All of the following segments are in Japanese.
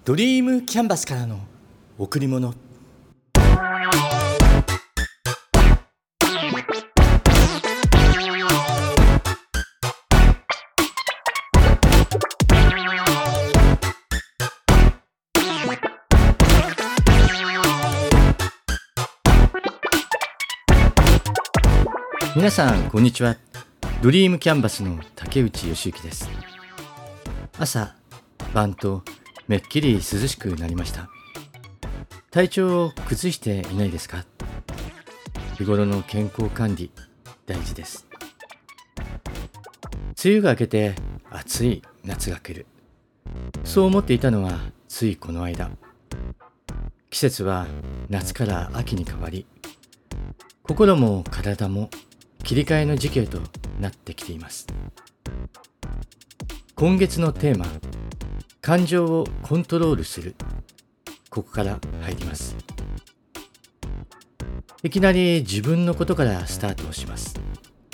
ドリームキャンバスからの贈り物。皆さんこんにちは。ドリームキャンバスの竹内義之です。朝晩とめっきり涼しくなりました。体調を崩していないですか？日頃の健康管理大事です。梅雨が明けて暑い夏が来る、そう思っていたのはついこの間。季節は夏から秋に変わり、心も体も切り替えの時期へとなってきています。今月のテーマ、感情をコントロールする、ここから入ります。いきなり自分のことからスタートをします。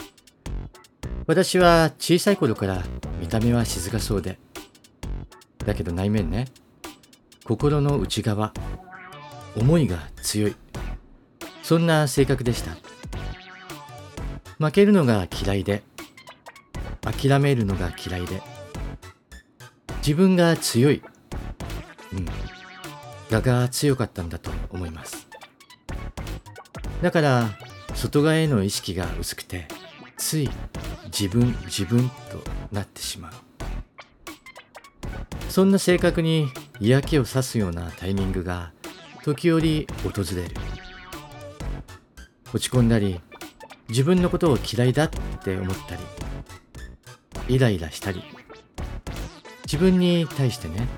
私は小さい頃から見た目は静かそうで、だけど内面ね、心の内側、思いが強い、そんな性格でした。負けるのが嫌いで、諦めるのが嫌いで、自分が強い、我が強かったんだと思います。だから外側への意識が薄くて、つい自分となってしまう。そんな性格に嫌気をさすようなタイミングが時折訪れる。落ち込んだり、自分のことを嫌いだって思ったり、イライラしたり、自分に対してね、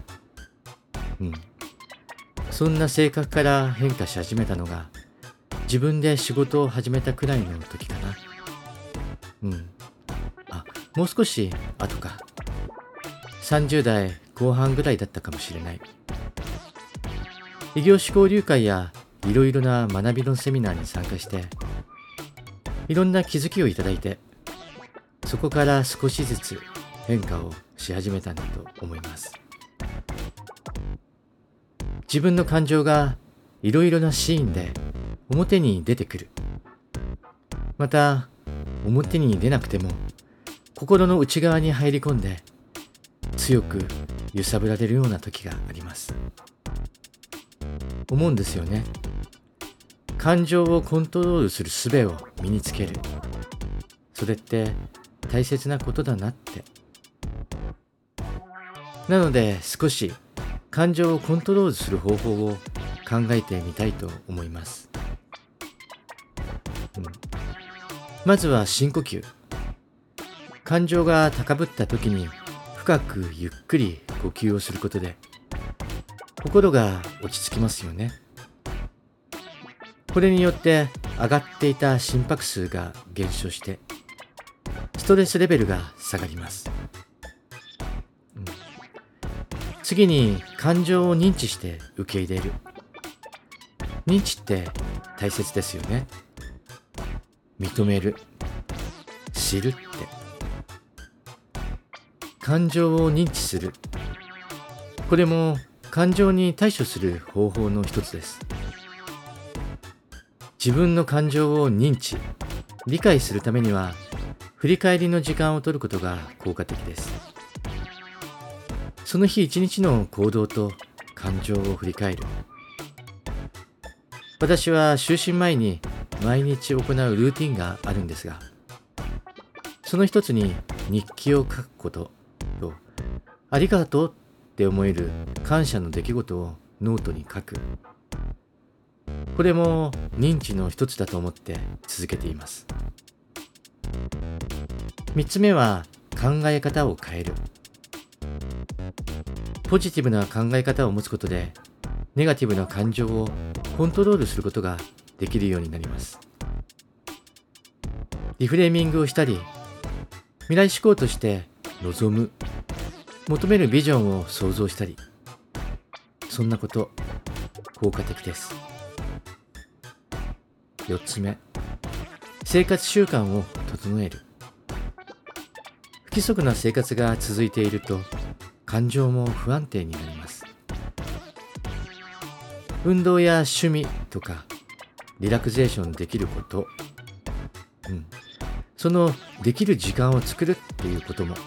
そんな性格から変化し始めたのが、自分で仕事を始めたくらいの時かな。もう少し後か。30代後半ぐらいだったかもしれない。異業種交流会やいろいろな学びのセミナーに参加して、いろんな気づきをいただいて、そこから少しずつ変化をし始めたんだと思います。自分の感情がいろいろなシーンで表に出てくる。また表に出なくても心の内側に入り込んで強く揺さぶられるような時があります。思うんですよね。感情をコントロールする術を身につける。それって大切なことだなって。なので少し感情をコントロールする方法を考えてみたいと思います。まずは深呼吸。感情が高ぶった時に深くゆっくり呼吸をすることで心が落ち着きますよね。これによって上がっていた心拍数が減少してストレスレベルが下がります。次に感情を認知して受け入れる。認知って大切ですよね。認める、知るって。感情を認知する。これも感情に対処する方法の一つです。自分の感情を認知、理解するためには振り返りの時間を取ることが効果的です。その日一日の行動と感情を振り返る。私は就寝前に毎日行うルーティンがあるんですが、その一つに日記を書くことと、ありがとうって思える感謝の出来事をノートに書く。これも認知の一つだと思って続けています。3つ目は考え方を変える。ポジティブな考え方を持つことで、ネガティブな感情をコントロールすることができるようになります。リフレーミングをしたり、未来志向として望む、求めるビジョンを想像したり、そんなこと効果的です。4つ目、生活習慣を整える。不規則な生活が続いていると感情も不安定になります。 運動や趣味とかリラクゼーションできること、そのできる時間を作るっていうことも、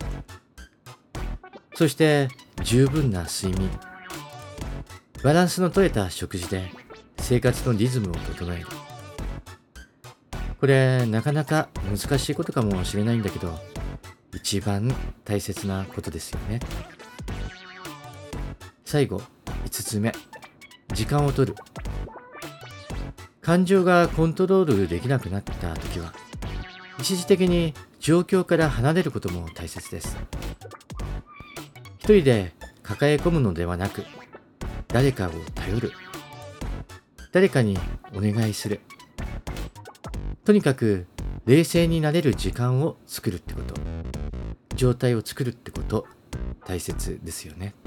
そして十分な睡眠、バランスの取れた食事で生活のリズムを整える。これなかなか難しいことかもしれないんだけど、一番大切なことですよね。最後、5つ目、時間を取る。感情がコントロールできなくなった時は、一時的に状況から離れることも大切です。一人で抱え込むのではなく、誰かを頼る。誰かにお願いする。とにかく冷静になれる時間を作るってこと、状態を作るってこと、大切ですよね。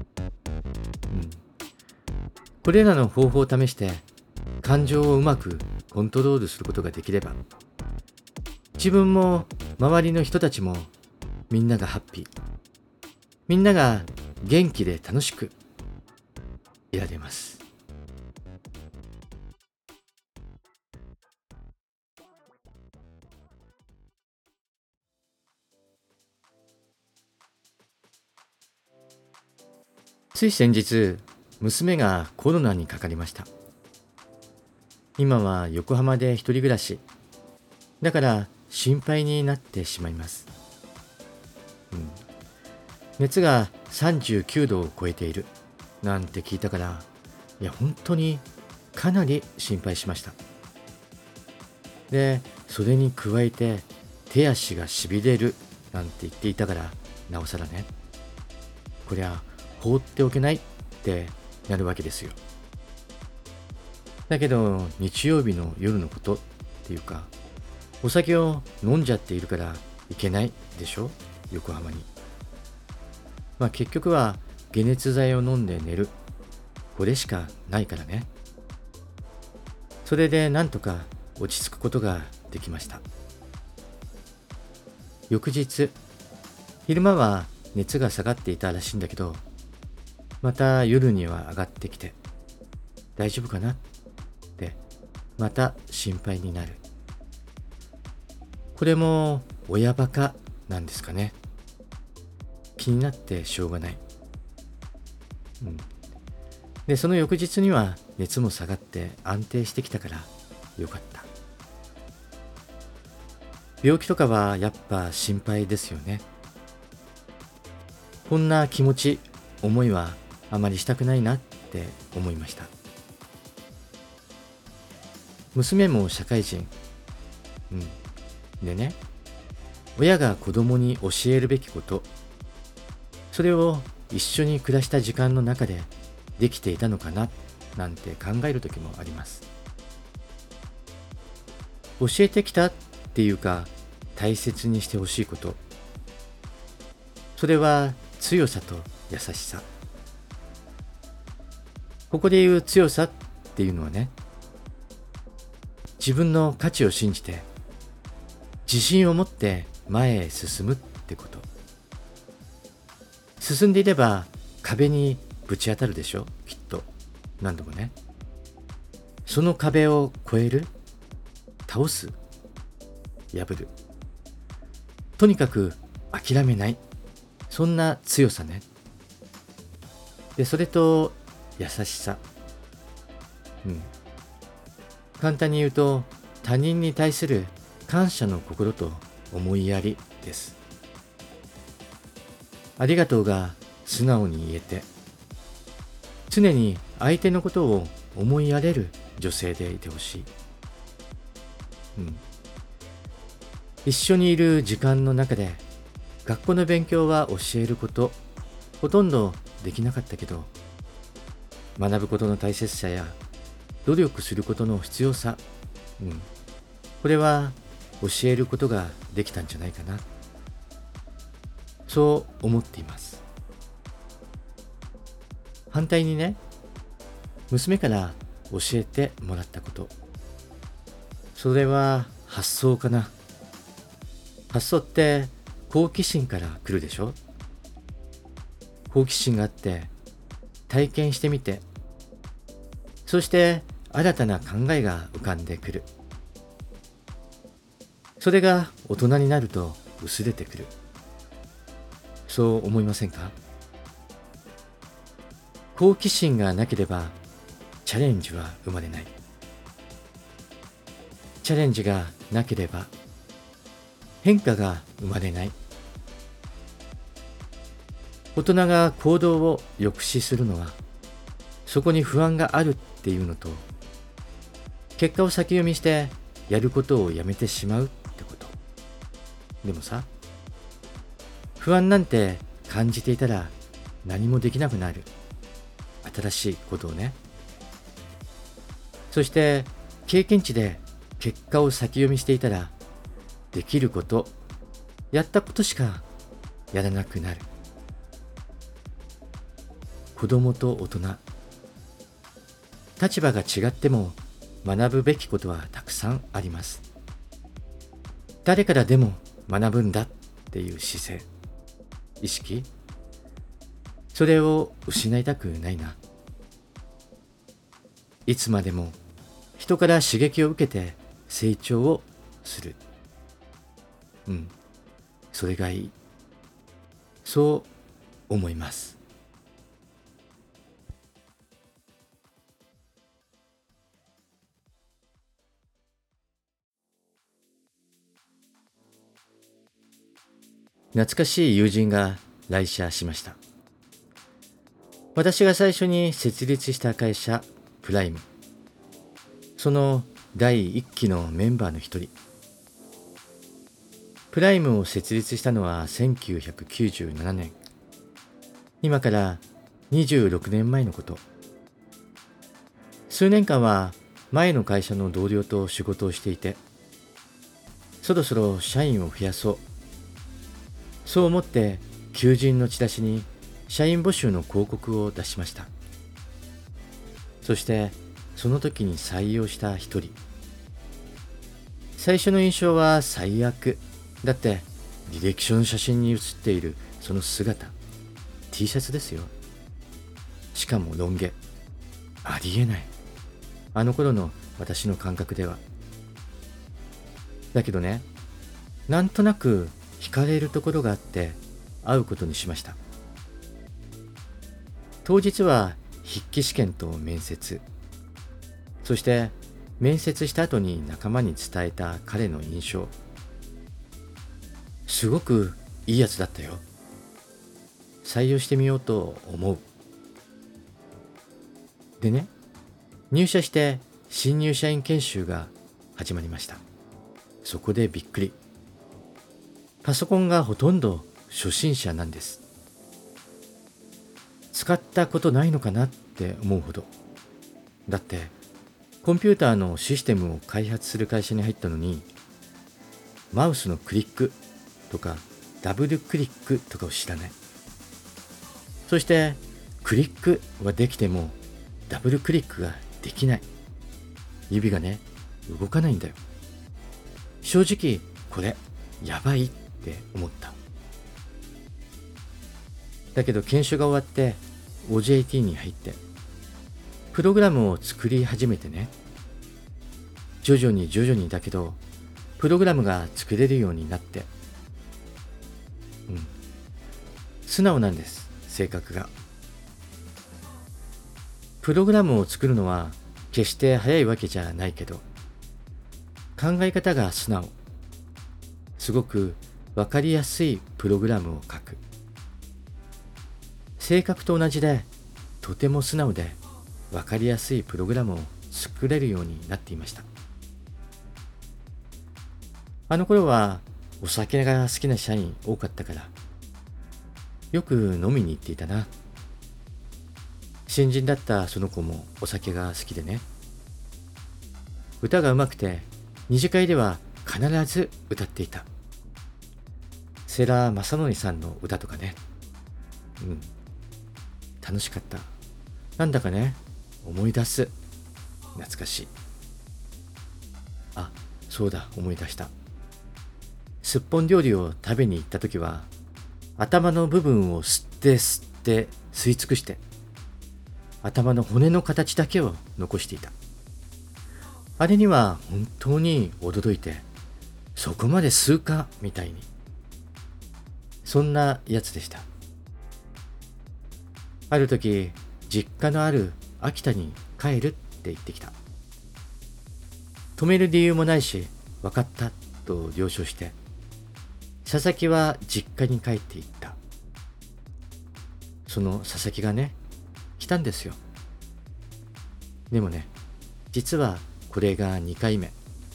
これらの方法を試して感情をうまくコントロールすることができれば、自分も周りの人たちもみんながハッピー、みんなが元気で楽しくいられます。つい先日、娘がコロナにかかりました。今は横浜で一人暮らし。だから心配になってしまいます。熱が39度を超えているなんて聞いたから、本当にかなり心配しました。で、それに加えて手足がしびれるなんて言っていたから、なおさらね。こりゃ放っておけないってなるわけですよ。だけど日曜日の夜のことっていうか、お酒を飲んじゃっているからいけないでしょ、横浜に。結局は解熱剤を飲んで寝る、これしかないからね。それでなんとか落ち着くことができました。翌日、昼間は熱が下がっていたらしいんだけど、また夜には上がってきて、大丈夫かなってまた心配になる。これも親バカなんですかね。気になってしょうがない。で、その翌日には熱も下がって安定してきたからよかった。病気とかはやっぱ心配ですよね。こんな気持ち、思いはあまりしたくないなって思いました。娘も社会人。でね、親が子供に教えるべきこと、それを一緒に暮らした時間の中でできていたのかななんて考える時もあります。教えてきたっていうか、大切にしてほしいこと、それは強さと優しさ。ここで言う強さっていうのはね、自分の価値を信じて自信を持って前へ進むってこと。進んでいれば壁にぶち当たるでしょ、きっと。何度もね。その壁を越える、倒す、破る。とにかく諦めない。そんな強さね。で、それと優しさ。簡単に言うと、他人に対する感謝の心と思いやりです。ありがとうが素直に言えて、常に相手のことを思いやれる女性でいてほしい。一緒にいる時間の中で、学校の勉強は教えること、ほとんどできなかったけど、学ぶことの大切さや、努力することの必要さ、これは教えることができたんじゃないかな。そう思っています。反対にね、娘から教えてもらったこと。それは発想かな。発想って好奇心から来るでしょ。好奇心があって、体験してみて、 そして新たな考えが浮かんでくる。それが大人になると薄れてくる。そう思いませんか？好奇心がなければチャレンジは生まれない。チャレンジがなければ変化が生まれない。大人が行動を抑止するのは、そこに不安があるっていうのと、結果を先読みしてやることをやめてしまうってこと。でもさ、不安なんて感じていたら何もできなくなる。新しいことをね。そして経験値で結果を先読みしていたら、できること、やったことしかやらなくなる。子供と大人、立場が違っても学ぶべきことはたくさんあります。誰からでも学ぶんだっていう姿勢、意識、それを失いたくないな。いつまでも人から刺激を受けて成長をする。それがいい。そう思います。懐かしい友人が来社しました。私が最初に設立した会社、プライム。その第1期のメンバーの一人。プライムを設立したのは1997年。今から26年前のこと。数年間は前の会社の同僚と仕事をしていて、そろそろ社員を増やそう。そう思って求人のチラシに社員募集の広告を出しました。そしてその時に採用した一人。最初の印象は最悪。だって履歴書の写真に写っているその姿、T シャツですよ。しかもロン毛。ありえない。あの頃の私の感覚では。だけどね、なんとなく惹かれるところがあって会うことにしました。当日は筆記試験と面接。そして面接した後に仲間に伝えた彼の印象。すごくいいやつだったよ。採用してみようと思う。でね、入社して新入社員研修が始まりました。そこでびっくり。パソコンがほとんど初心者なんです。使ったことないのかなって思うほど。だってコンピューターのシステムを開発する会社に入ったのに、マウスのクリックとかダブルクリックとかを知らない。そしてクリックはできてもダブルクリックができない。指がね、動かないんだよ。正直これやばいって思った。だけど研修が終わって OJT に入ってプログラムを作り始めてね、徐々にだけどプログラムが作れるようになって、素直なんです、性格が。プログラムを作るのは決して早いわけじゃないけど、考え方が素直。すごくわかりやすいプログラムを書く。性格と同じで、とても素直でわかりやすいプログラムを作れるようになっていました。あの頃はお酒が好きな社員多かったから、よく飲みに行っていたな。新人だったその子もお酒が好きでね。歌がうまくて、二次会では必ず歌っていた。世良正則さんの歌とかね。楽しかった。なんだかね、思い出す。懐かしい。あ、そうだ、思い出した。すっぽん料理を食べに行った時は、頭の部分を吸って吸い尽くして、 頭の骨の形だけを残していた。あれには本当に驚いて、そこまで吸うかみたいに。そんなやつでした。ある時、実家のある秋田に帰るって言ってきた。止める理由もないし、分かったと了承して、佐々木は実家に帰っていった。その佐々木がね、来たんですよ。でもね、実はこれが2回目。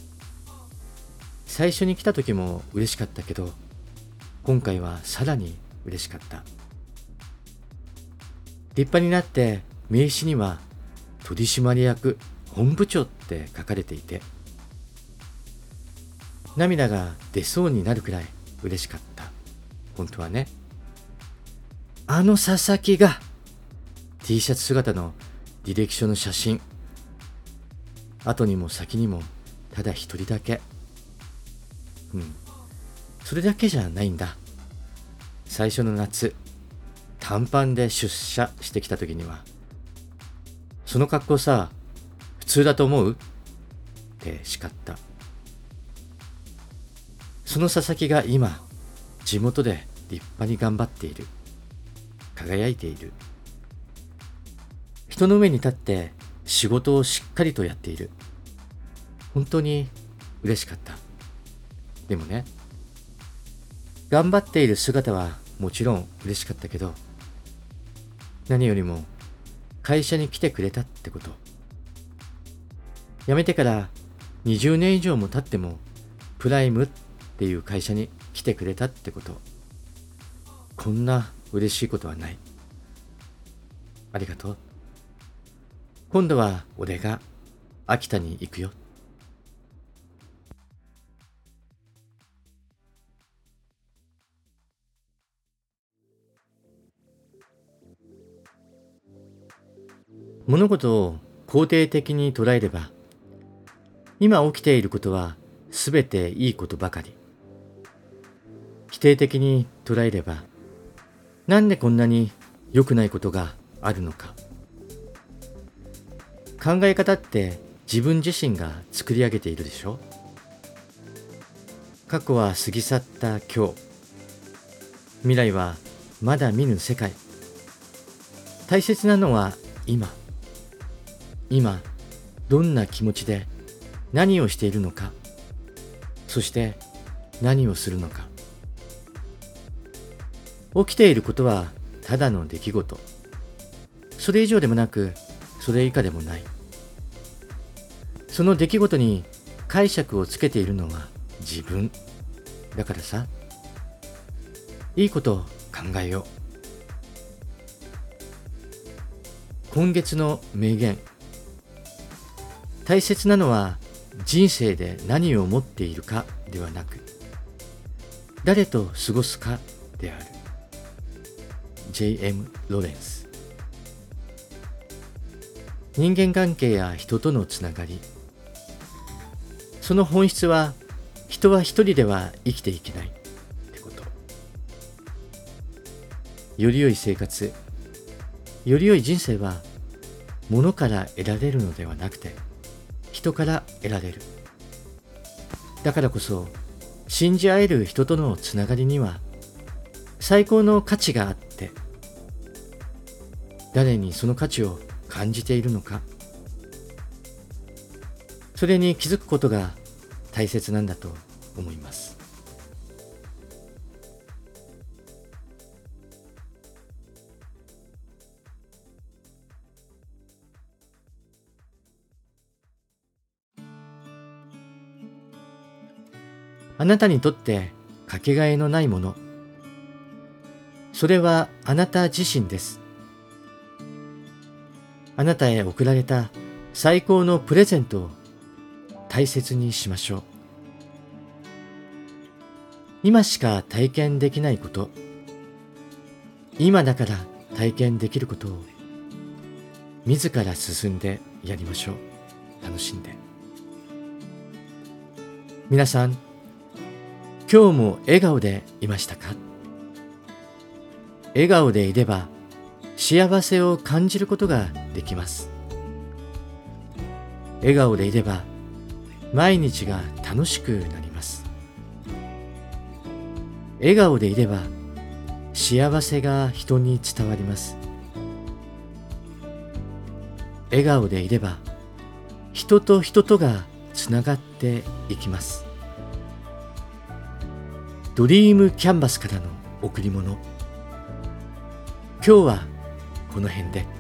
最初に来た時も嬉しかったけど、今回はさらに嬉しかった。立派になって名刺には取締役本部長って書かれていて、涙が出そうになるくらい嬉しかった。本当はね。あの佐々木が T シャツ姿の履歴書の写真、後にも先にもただ一人だけ。それだけじゃないんだ。最初の夏、短パンで出社してきた時には、その格好さ、普通だと思うって叱った。その佐々木が今、地元で立派に頑張っている。輝いている。人の上に立って仕事をしっかりとやっている。本当に嬉しかった。でもね、頑張っている姿はもちろん嬉しかったけど、何よりも会社に来てくれたってこと。辞めてから20年以上も経ってもプライムっていう会社に来てくれたってこと。こんな嬉しいことはない。ありがとう。今度は俺が秋田に行くよ。物事を肯定的に捉えれば、今起きていることはすべていいことばかり。否定的に捉えれば、なんでこんなに良くないことがあるのか。考え方って自分自身が作り上げているでしょ。過去は過ぎ去った今日。未来はまだ見ぬ世界。大切なのは今。今、どんな気持ちで何をしているのか。そして何をするのか。起きていることはただの出来事。それ以上でもなく、それ以下でもない。その出来事に解釈をつけているのは自分。だからさ、いいことを考えよう。今月の名言。大切なのは人生で何を持っているかではなく、誰と過ごすかである。J.M. ロレンス。人間関係や人とのつながり、その本質は人は一人では生きていけないってこと。より良い生活、より良い人生は物から得られるのではなくて、人から得られる。だからこそ信じ合える人とのつながりには最高の価値があって、誰にその価値を感じているのか、それに気づくことが大切なんだと思います。あなたにとってかけがえのないもの、それはあなた自身です。あなたへ贈られた最高のプレゼントを大切にしましょう。今しか体験できないこと、今だから体験できることを自ら進んでやりましょう。楽しんで。皆さん、今日も笑顔でいましたか？笑顔でいれば幸せを感じることができます。笑顔でいれば毎日が楽しくなります。笑顔でいれば幸せが人に伝わります。笑顔でいれば人と人とがつながっていきます。ドリームキャンバスからの贈り物。今日はこの辺で。